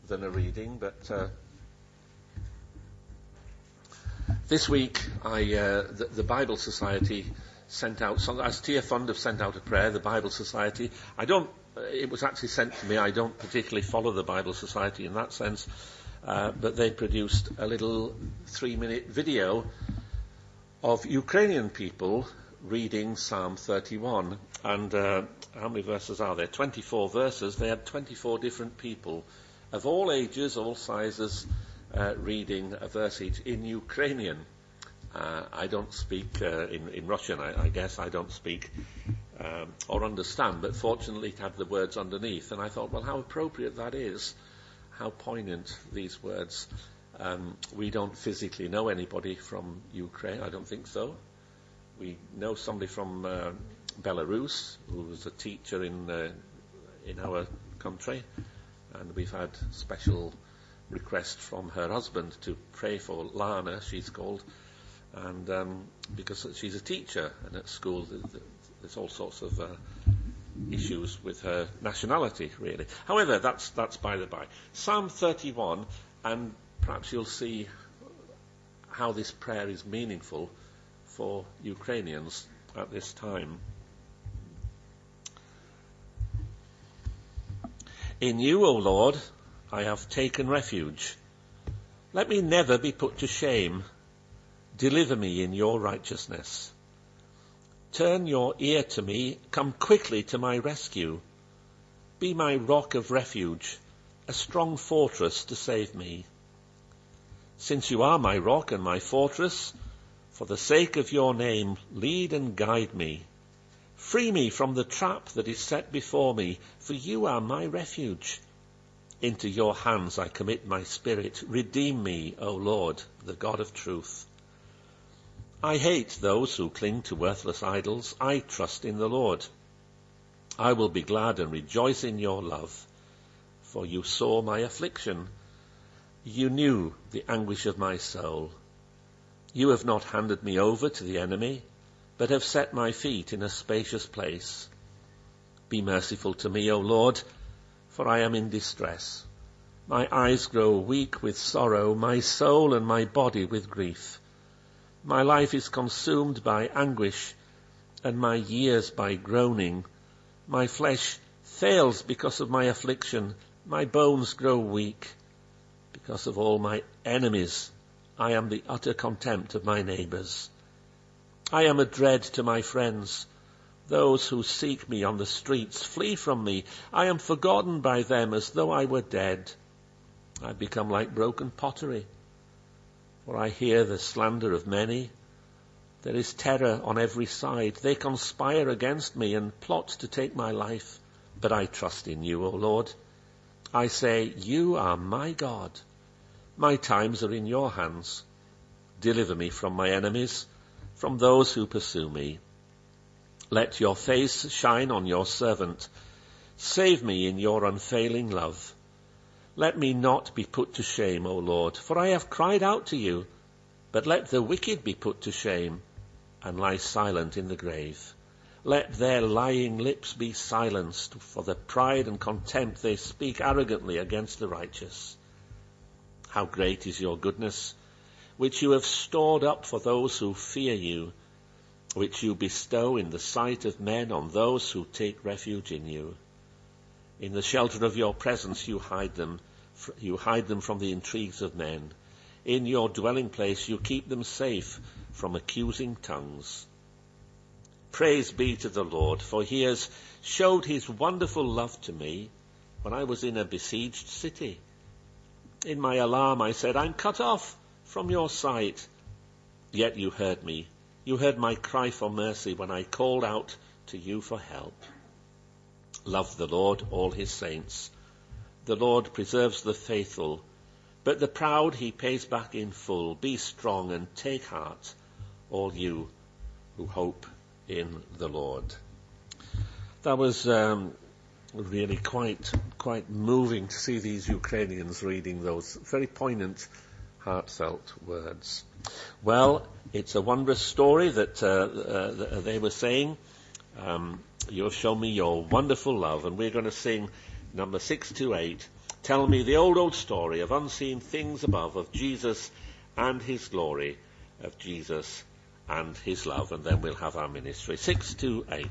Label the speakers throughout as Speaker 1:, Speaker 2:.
Speaker 1: than a reading, but this week the Bible Society sent out, as Tia Fund have sent out a prayer, the Bible Society. It was actually sent to me. I don't particularly follow the Bible Society in that sense, but they produced a little 3-minute video of Ukrainian people reading Psalm 31. And how many verses are there? 24 verses. They had 24 different people of all ages, all sizes, reading a verse each in Ukrainian. I don't speak in Russian, I guess. I don't speak or understand, but fortunately it had the words underneath. And I thought, well, how appropriate that is, how poignant these words. We don't physically know anybody from Ukraine, I don't think so. We know somebody from Belarus who was a teacher in our country, and we've had special request from her husband to pray for Lana, she's called, and because she's a teacher, and at school there's all sorts of issues with her nationality, really. However, that's by the by. Psalm 31, and perhaps you'll see how this prayer is meaningful for Ukrainians at this time. In you, O Lord, I have taken refuge. Let me never be put to shame. Deliver me in your righteousness. Turn your ear to me. Come quickly to my rescue. Be my rock of refuge, a strong fortress to save me. Since you are my rock and my fortress, for the sake of your name, lead and guide me. Free me from the trap that is set before me, for you are my refuge. Into your hands I commit my spirit. Redeem me, O Lord, the God of truth. I hate those who cling to worthless idols. I trust in the Lord. I will be glad and rejoice in your love, for you saw my affliction. You knew the anguish of my soul. You have not handed me over to the enemy, but have set my feet in a spacious place. Be merciful to me, O Lord, for I am in distress. My eyes grow weak with sorrow, my soul and my body with grief. My life is consumed by anguish, and my years by groaning. My flesh fails because of my affliction, my bones grow weak. Because of all my enemies, I am the utter contempt of my neighbours. I am a dread to my friends. Those who seek me on the streets flee from me. I am forgotten by them as though I were dead. I become like broken pottery, for I hear the slander of many. There is terror on every side. They conspire against me and plot to take my life. But I trust in you, O Lord. I say, you are my God. My times are in your hands. Deliver me from my enemies, from those who pursue me. Let your face shine on your servant. Save me in your unfailing love. Let me not be put to shame, O Lord, for I have cried out to you. But let the wicked be put to shame and lie silent in the grave. Let their lying lips be silenced, for the pride and contempt they speak arrogantly against the righteous. How great is your goodness, which you have stored up for those who fear you, which you bestow in the sight of men on those who take refuge in you. In the shelter of your presence you hide them from the intrigues of men. In your dwelling place you keep them safe from accusing tongues. Praise be to the Lord, for he has showed his wonderful love to me when I was in a besieged city. In my alarm I said, I'm cut off from your sight. Yet you heard me. You heard my cry for mercy when I called out to you for help. Love the Lord, all his saints. The Lord preserves the faithful, but the proud he pays back in full. Be strong and take heart, all you who hope in the Lord. That was really quite moving to see these Ukrainians reading those very poignant, heartfelt words. Well, it's a wondrous story that they were saying. You have shown me your wonderful love, and we're going to sing number 628, Tell me the old story of unseen things above, of Jesus and his glory, of Jesus and his love. And then we'll have our ministry. 6 to 8.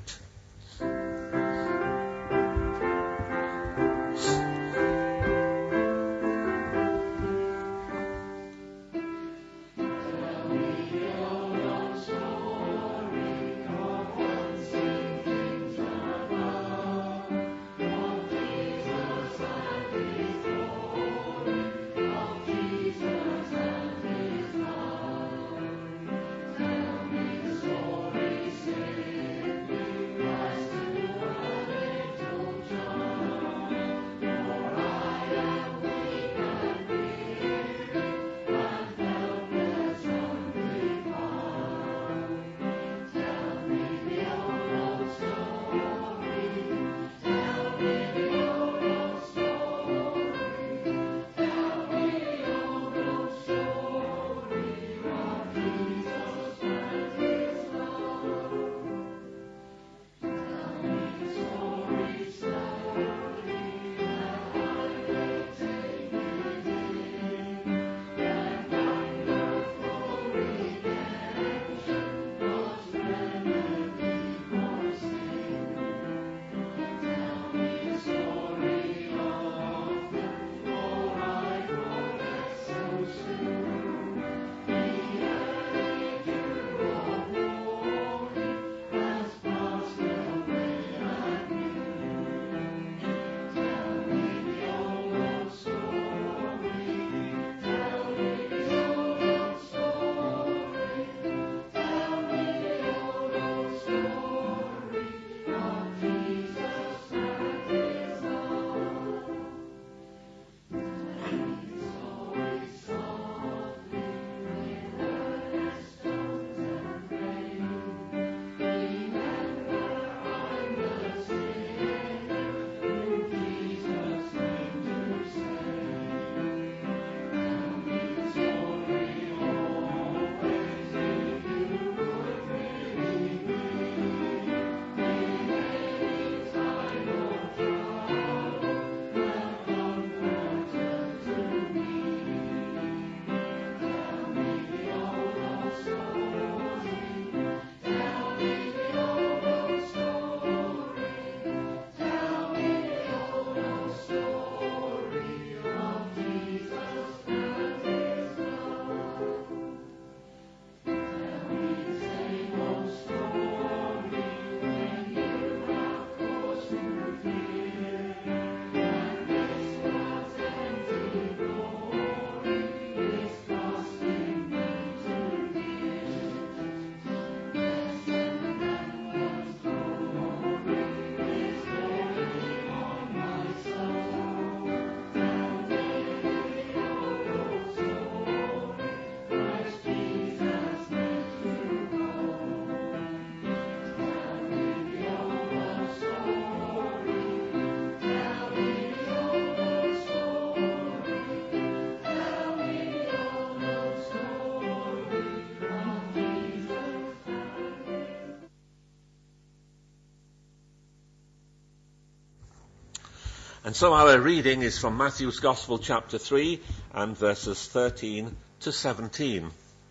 Speaker 1: And so our reading is from Matthew's Gospel, chapter 3, and verses 13 to 17.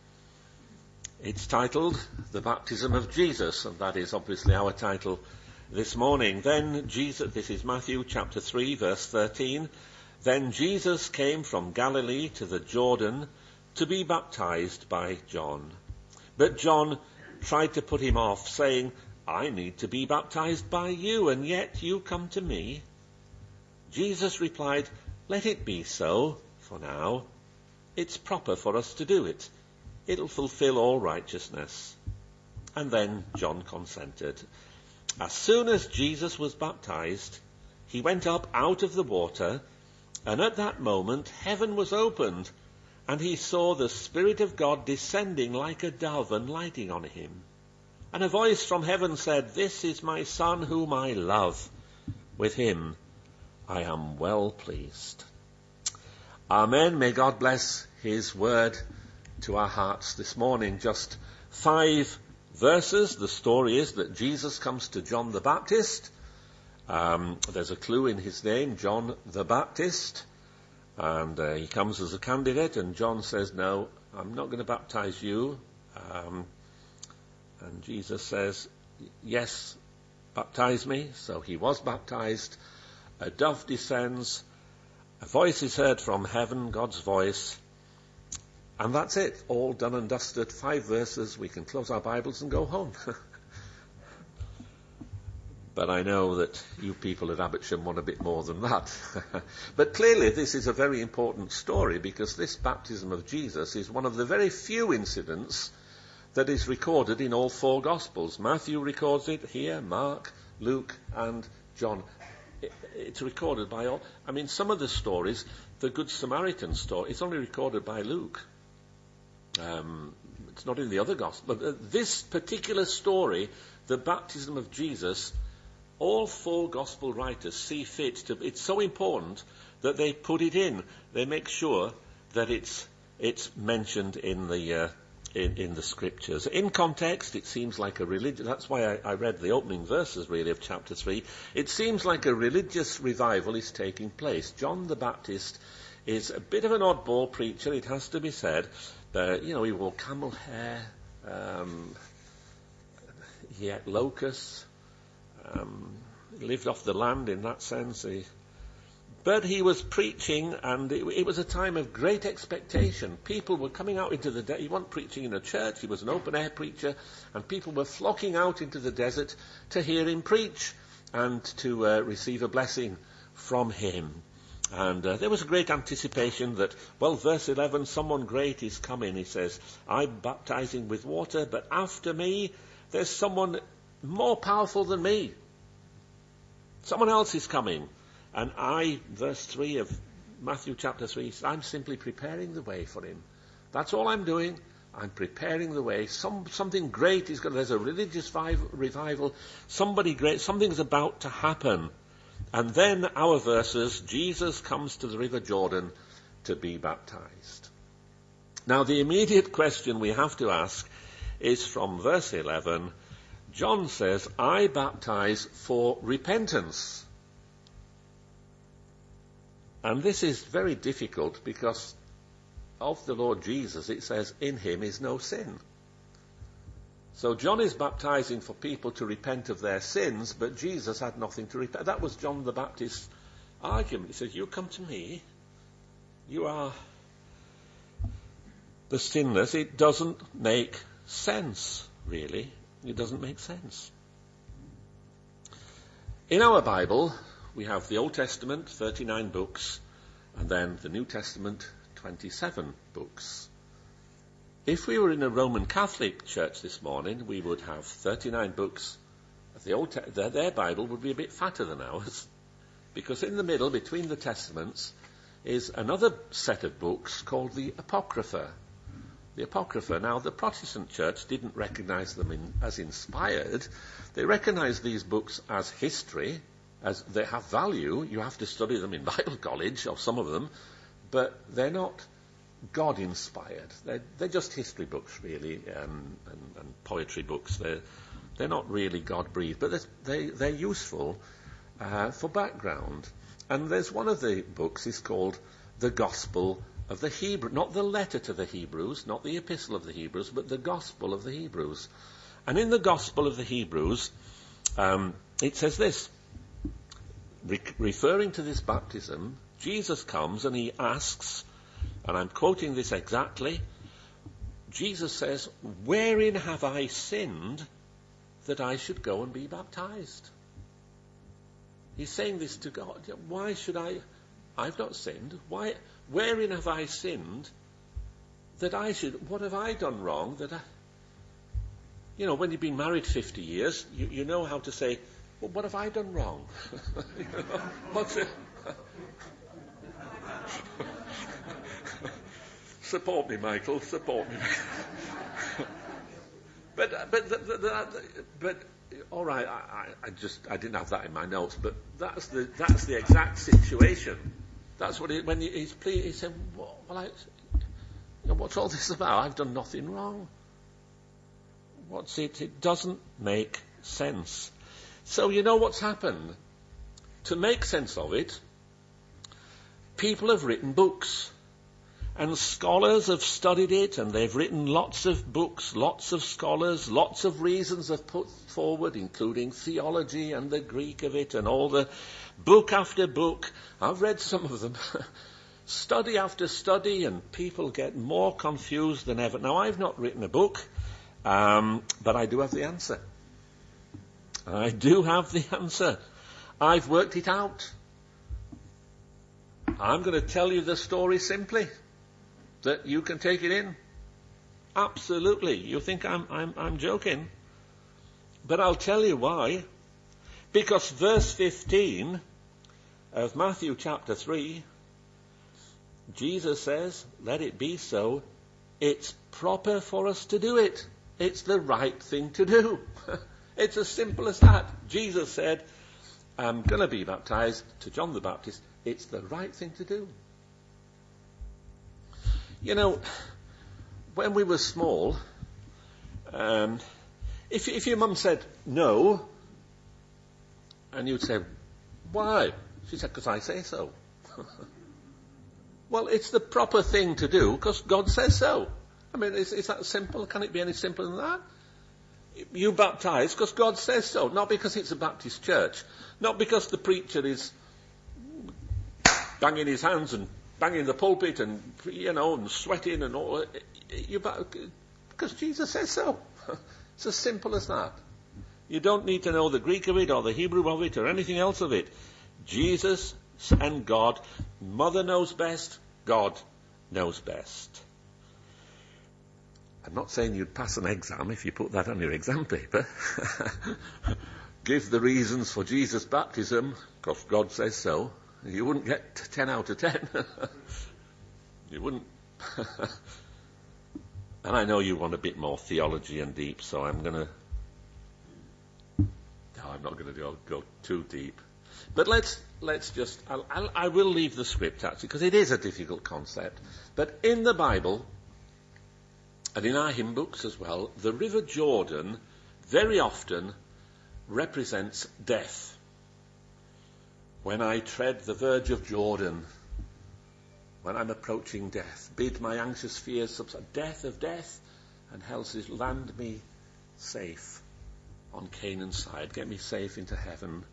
Speaker 1: It's titled, The Baptism of Jesus, and that is obviously our title this morning. Then Jesus, this is Matthew chapter 3, verse 13. Then Jesus came from Galilee to the Jordan to be baptized by John. But John tried to put him off, saying, I need to be baptized by you, and yet you come to me. Jesus replied, Let it be so for now. It's proper for us to do it. It'll fulfill all righteousness. And then John consented. As soon as Jesus was baptized, he went up out of the water, and at that moment heaven was opened, and he saw the Spirit of God descending like a dove and lighting on him. And a voice from heaven said, This is my Son whom I love. With him I am well pleased. Amen. May God bless his word to our hearts this morning. Just 5 verses. The story is that Jesus comes to John the Baptist. There's a clue in his name, John the Baptist. And he comes as a candidate, and John says, no, I'm not going to baptize you. And Jesus says, yes, baptize me. So he was baptized. A dove descends. A voice is heard from heaven, God's voice. And that's it. All done and dusted. 5 verses. We can close our Bibles and go home. But I know that you people at Abbotsham want a bit more than that. But clearly this is a very important story, because this baptism of Jesus is one of the very few incidents that is recorded in all 4 Gospels. Matthew records it here, Mark, Luke and John. It's recorded by all. I mean, some of the stories, the Good Samaritan story, it's only recorded by Luke. It's not in the other Gospel. But this particular story, the baptism of Jesus, all 4 Gospel writers see fit to. It's so important that they put it in. They make sure that it's mentioned in the Scriptures. In context, it seems like a religious. That's why I read the opening verses really of chapter 3. It seems like a religious revival is taking place. John the Baptist is a bit of an oddball preacher, it has to be said. He wore camel hair. He ate locusts. He lived off the land in that sense. But he was preaching, and it was a time of great expectation. People were coming out into the desert. He wasn't preaching in a church. He was an open-air preacher, and people were flocking out into the desert to hear him preach and to receive a blessing from him. And there was a great anticipation that, well, verse 11, someone great is coming. He says, I'm baptizing with water, but after me, there's someone more powerful than me. Someone else is coming. And verse 3 of Matthew chapter 3, I'm simply preparing the way for him. That's all I'm doing. I'm preparing the way. Something great is going to, there's a religious revival. Somebody great, something's about to happen. And then our verses, Jesus comes to the River Jordan to be baptized. Now the immediate question we have to ask is from verse 11. John says, I baptize for repentance. And this is very difficult because of the Lord Jesus, it says, in him is no sin. So John is baptizing for people to repent of their sins, but Jesus had nothing to repent. That was John the Baptist's argument. He says, you come to me, you are the sinless. It doesn't make sense, really. It doesn't make sense. In our Bible, we have the Old Testament, 39 books, and then the New Testament, 27 books. If we were in a Roman Catholic church this morning, we would have 39 books. Their Bible would be a bit fatter than ours, because in the middle, between the Testaments, is another set of books called the Apocrypha. The Apocrypha. Now, the Protestant church didn't recognize them as inspired. They recognized these books as history, as they have value. You have to study them in Bible college, or some of them, but they're not God-inspired. They're just history books, really, and poetry books. They're not really God-breathed, but they're useful for background. And there's one of the books is called the Gospel of the Hebrews, not the letter to the Hebrews, not the epistle of the Hebrews, but the Gospel of the Hebrews. And in the Gospel of the Hebrews, it says this, referring to this baptism, Jesus comes and he asks, and I'm quoting this exactly, Jesus says, wherein have I sinned that I should go and be baptized? He's saying this to God. Why should I've not sinned. Wherein have I sinned that I should, what have I done wrong that when you've been married 50 years, you know how to say, well, what have I done wrong? What's it? Support me, Michael. Support me. But all right. I didn't have that in my notes. But that's the exact situation. That's what when he's pleading. He said, "Well, what's all this about? I've done nothing wrong. What's it? It doesn't make sense." So you know what's happened. To make sense of it, people have written books. And scholars have studied it, and they've written lots of books, lots of scholars, lots of reasons have put forward, including theology and the Greek of it, and all the book after book. I've read some of them. Study after study, and people get more confused than ever. Now, I've not written a book, but I do have the answer. I do have the answer. I've worked it out. I'm going to tell you the story simply, that you can take it in. Absolutely. You think I'm joking. But I'll tell you why. Because verse 15 of Matthew chapter 3, Jesus says, let it be so. It's proper for us to do it. It's the right thing to do. It's as simple as that. Jesus said, I'm going to be baptized to John the Baptist. It's the right thing to do. You know, when we were small, if your mum said no, and you'd say, why? She said, because I say so. Well, it's the proper thing to do because God says so. I mean, is that simple? Can it be any simpler than that? You baptize because God says so, not because it's a Baptist church, not because the preacher is banging his hands and banging the pulpit and, and sweating and all. Because Jesus says so. It's as simple as that. You don't need to know the Greek of it or the Hebrew of it or anything else of it. Jesus and God, Mother knows best, God knows best. I'm not saying you'd pass an exam if you put that on your exam paper. Give the reasons for Jesus' baptism, because God says so. You wouldn't get 10 out of 10. You wouldn't. And I know you want a bit more theology and deep, so I'm not going to go too deep. But let's just, I will leave the script actually, because it is a difficult concept. But in the Bible, and in our hymn books as well, the River Jordan very often represents death. When I tread the verge of Jordan, when I'm approaching death, bid my anxious fears subside. Death of death, and hell says, land me safe on Canaan's side. Get me safe into heaven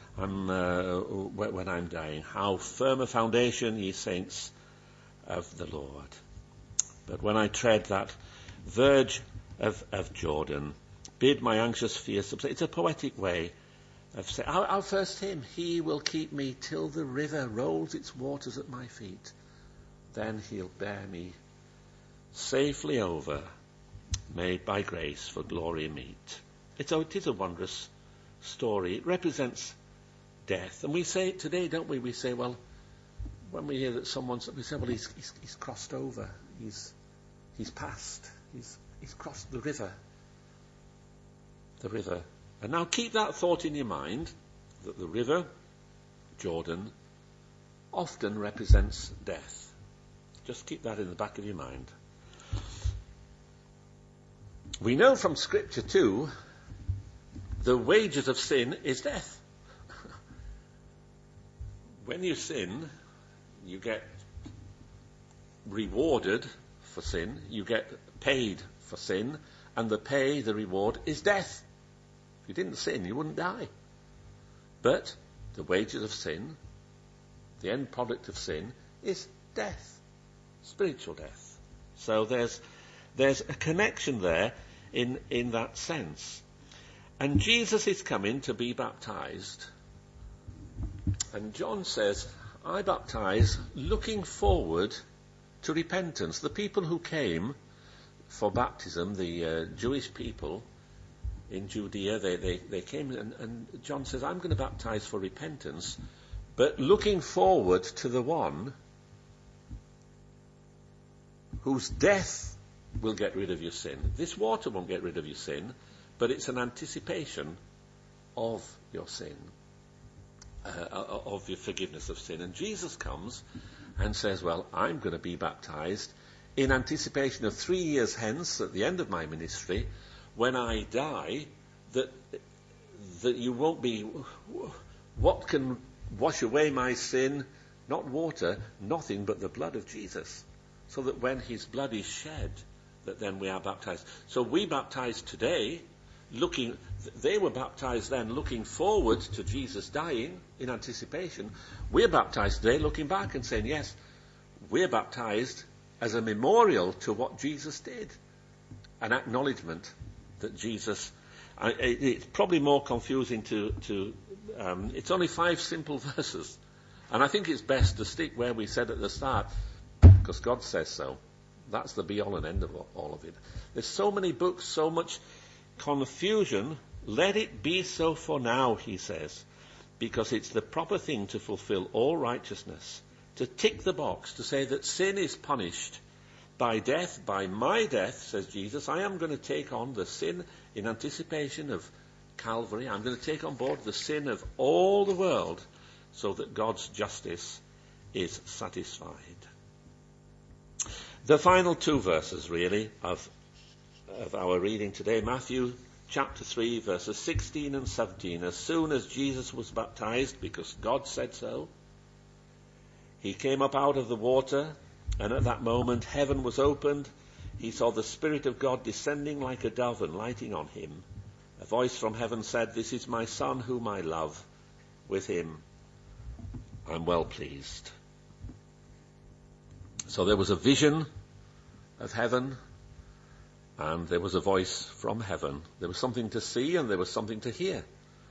Speaker 1: when I'm dying. How firm a foundation, ye saints of the Lord. But when I tread that verge of Jordan, bid my anxious fears subside. It's a poetic way of saying, our first hymn, he will keep me till the river rolls its waters at my feet. Then he'll bear me safely over, made by grace for glory meet. It is a wondrous story. It represents death. And we say it today, don't we? We say, well, when we hear that we say, well, he's crossed over. He's passed. He's crossed the river. The river. And now keep that thought in your mind, that the river, Jordan, often represents death. Just keep that in the back of your mind. We know from Scripture too, the wages of sin is death. When you sin, you get rewarded for sin, you get paid for sin, and the reward is death. If you didn't sin, you wouldn't die. But the wages of sin, the end product of sin, is death. Spiritual death. So there's a connection there in that sense. And Jesus is coming to be baptized. And John says, I baptize looking forward to repentance. The people who came for baptism, the Jewish people in Judea, they came, and John says, I'm going to baptize for repentance, but looking forward to the one whose death will get rid of your sin. This water won't get rid of your sin, but it's an anticipation of your sin, of your forgiveness of sin. And Jesus comes and says, well, I'm going to be baptized in anticipation of 3 years hence, at the end of my ministry, when I die, that you won't be, what can wash away my sin? not water, nothing but the blood of Jesus. So that when his blood is shed, that then we are baptized. So we baptize today, they were baptized then looking forward to Jesus dying in anticipation. We're baptized today looking back and saying, yes, we're baptized as a memorial to what Jesus did. An acknowledgement that Jesus... it's probably more confusing it's only 5 simple verses. And I think it's best to stick where we said at the start, because God says so. That's the be-all and end of all of it. There's so many books, so much confusion. Let it be so for now, he says, because it's the proper thing to fulfill all righteousness, to tick the box, to say that sin is punished by death, by my death, says Jesus. I am going to take on the sin in anticipation of Calvary. I'm going to take on board the sin of all the world so that God's justice is satisfied. The final 2 verses, really, of our reading today, Matthew chapter 3, verses 16 and 17. As soon as Jesus was baptized, because God said so, he came up out of the water, and at that moment heaven was opened. He saw the Spirit of God descending like a dove and lighting on him. A voice from heaven said, "This is my Son whom I love. With him I'm well pleased." So there was a vision of heaven, and there was a voice from heaven. There was something to see and there was something to hear.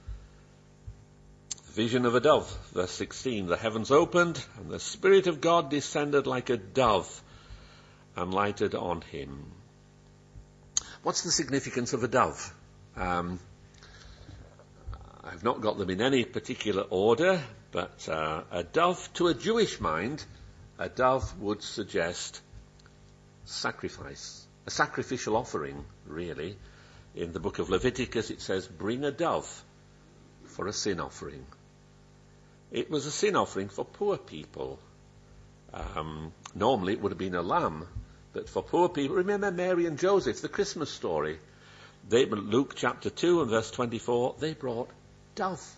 Speaker 1: The vision of a dove, verse 16. The heavens opened, and the Spirit of God descended like a dove and lighted on him. What's the significance of a dove? I've not got them in any particular order, but a dove, to a Jewish mind, a dove would suggest sacrifice, a sacrificial offering, really. In the book of Leviticus it says, bring a dove for a sin offering. It was a sin offering for poor people. Normally it would have been a lamb, but for poor people, remember Mary and Joseph, the Christmas story. Luke chapter 2 and verse 24, they brought doves.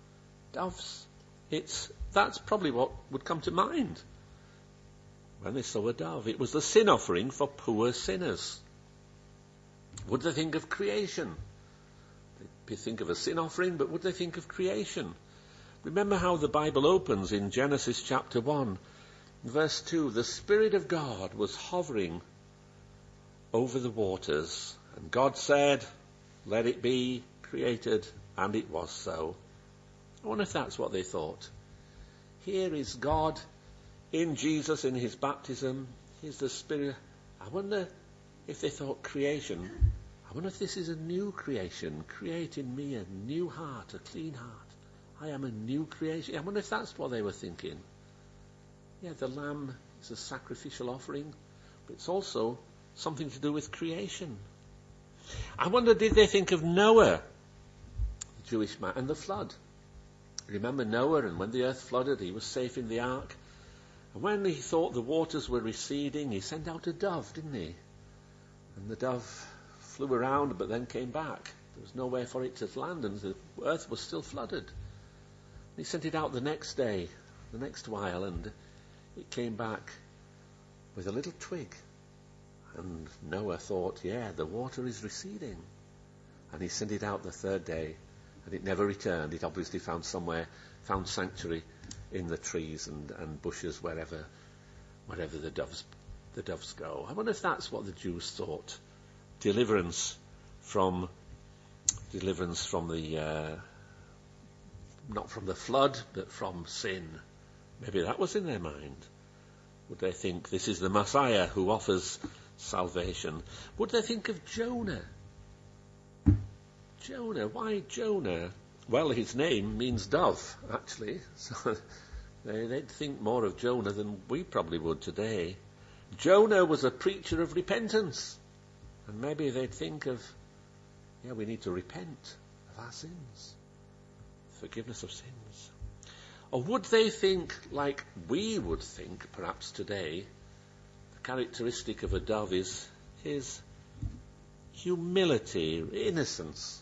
Speaker 1: That's probably what would come to mind when they saw a dove. It was the sin offering for poor sinners. Would they think of creation? They'd think of a sin offering, but would they think of creation? Remember how the Bible opens in Genesis chapter 1, verse 2. The Spirit of God was hovering over the waters, and God said, "Let it be created," and it was so. I wonder if that's what they thought. Here is God in Jesus, in his baptism. Here's the Spirit. I wonder if they thought creation. I wonder if this is a new creation. Create in me a new heart, a clean heart. I am a new creation. I wonder if that's what they were thinking. Yeah, the lamb is a sacrificial offering, but it's also something to do with creation. I wonder, did they think of Noah, the Jewish man, and the flood? Remember Noah, and when the earth flooded, he was safe in the ark. And when he thought the waters were receding, he sent out a dove, didn't he? And the dove flew around, but then came back. There was nowhere for it to land, and the earth was still flooded. He sent it out the next day, the next while, and it came back with a little twig. And Noah thought, yeah, the water is receding. And he sent it out the 3rd day, and it never returned. It obviously found sanctuary in the trees and bushes, wherever the doves go. I wonder if that's what the Jews thought. Deliverance from the not from the flood, but from sin. Maybe that was in their mind. Would they think this is the Messiah who offers salvation? Would they think of Jonah? Jonah, why Jonah? Well, his name means dove, actually. So they'd think more of Jonah than we probably would today. Jonah was a preacher of repentance. And maybe they'd think of, we need to repent of our sins. Forgiveness of sins. Or would they think, like we would think perhaps today, the characteristic of a dove is his humility, innocence,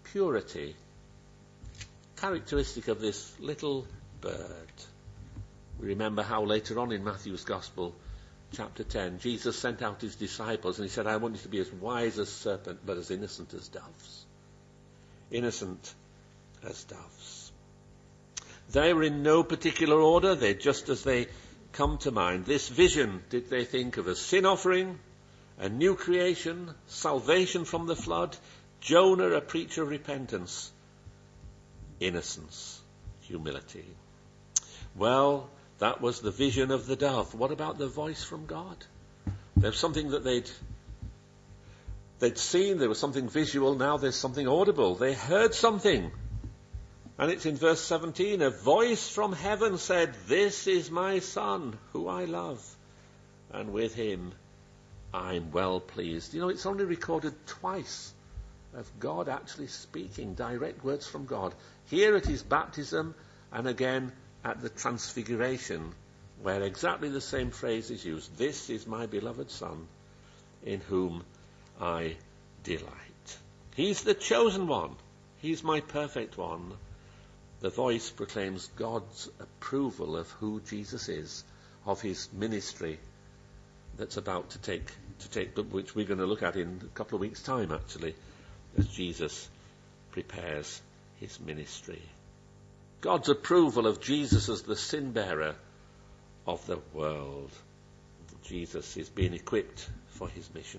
Speaker 1: purity, characteristic of this little bird. We remember how later on in Matthew's Gospel, chapter 10, Jesus sent out his disciples and he said, I want you to be as wise as serpents, but as innocent as doves. Innocent as doves. They were in no particular order. They're just as they come to mind. This vision, did they think of a sin offering, a new creation, salvation from the flood, Jonah, a preacher of repentance, innocence, humility. Well, that was the vision of the dove. What about the voice from God? There's something that they'd seen. There was something visual. Now there's something audible. They heard something. And it's in verse 17. A voice from heaven said, this is my son, who I love. And with him I'm well pleased. You know, it's only recorded twice of God actually speaking direct words from God. Here at his baptism, and again at the transfiguration, where exactly the same phrase is used. This is my beloved Son, in whom I delight. He's the chosen one. He's my perfect one. The voice proclaims God's approval of who Jesus is, of his ministry that's about to take, which we're going to look at in a couple of weeks' time, actually, as Jesus prepares his ministry. God's approval of Jesus as the sin bearer of the world. Jesus is being equipped for his mission.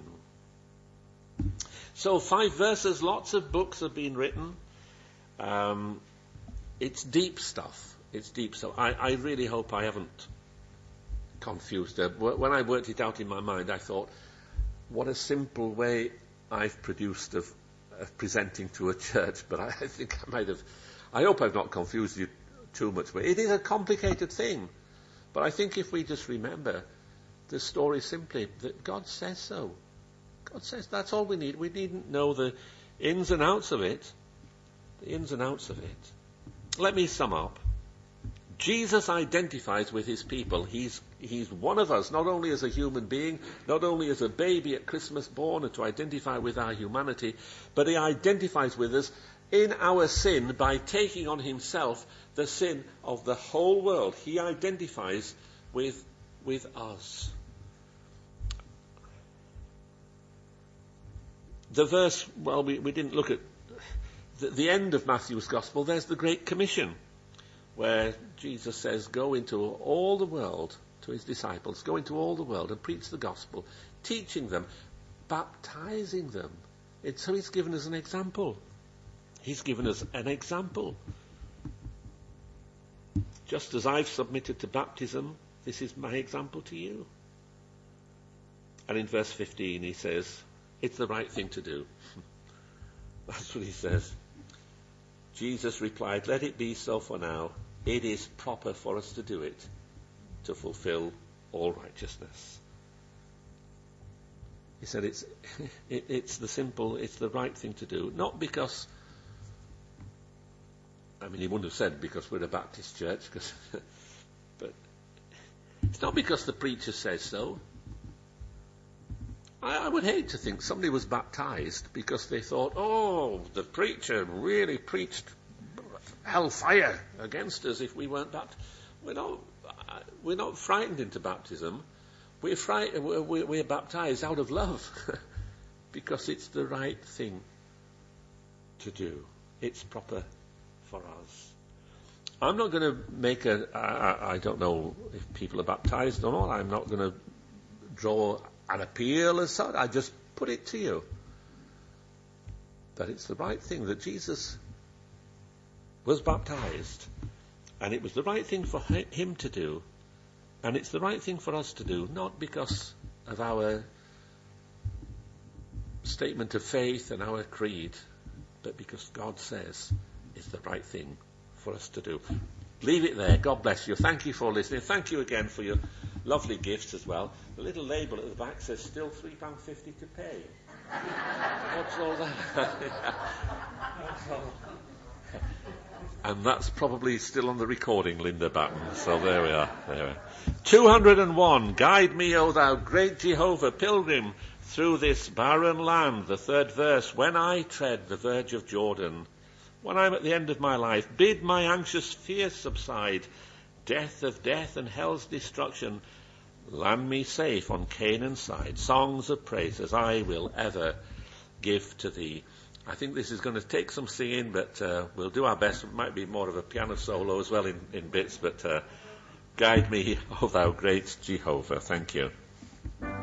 Speaker 1: So 5 verses, lots of books have been written. It's deep stuff. It's deep stuff. I really hope I haven't confused her. When I worked it out in my mind, I thought, what a simple way I've produced of presenting to a church, but I think I hope I've not confused you too much. It is a complicated thing, but I think if we just remember the story simply, that God says so. God says that's all we need. We needn't know the ins and outs of it. The ins and outs of it. Let me sum up. Jesus identifies with his people. He's one of us, not only as a human being, not only as a baby at Christmas born and to identify with our humanity, but he identifies with us in our sin by taking on himself the sin of the whole world. He identifies with us. The verse, well, we didn't look at the end of Matthew's Gospel. There's the Great Commission, where Jesus says, go into all the world, to his disciples, go into all the world and preach the gospel, teaching them, baptizing them. So he's given us an example. He's given us an example. Just as I've submitted to baptism, this is my example to you. And in verse 15 he says, it's the right thing to do. That's what he says. Jesus replied, let it be so for now. It is proper for us to do it, to fulfill all righteousness. He said it's the right thing to do. Not because, he wouldn't have said because we're a Baptist church, but it's not because the preacher says so. I would hate to think somebody was baptized because they thought, oh, the preacher really preached hellfire against us if we weren't baptized. We're not frightened into baptism. We're baptized out of love because it's the right thing to do. It's proper for us. I'm not going to make I don't know if people are baptized or not. I'm not going to draw an appeal as such. I just put it to you that it's the right thing, that Jesus was baptized, and it was the right thing for him to do, and it's the right thing for us to do, not because of our statement of faith and our creed, but because God says it's the right thing for us to do. Leave it there. God bless you. Thank you for listening. Thank you again for your lovely gifts as well. The little label at the back says still £3.50 to pay. What's all that? And that's probably still on the recording, Linda Batten. So there we are. 201. Guide me, O thou great Jehovah, pilgrim, through this barren land. The 3rd verse. When I tread the verge of Jordan, when I'm at the end of my life, bid my anxious fear subside. death of death and hell's destruction, land me safe on Canaan's side. Songs of praises I will ever give to thee. I think this is going to take some singing, but we'll do our best. It might be more of a piano solo as well in bits, but guide me, O thou great Jehovah. Thank you.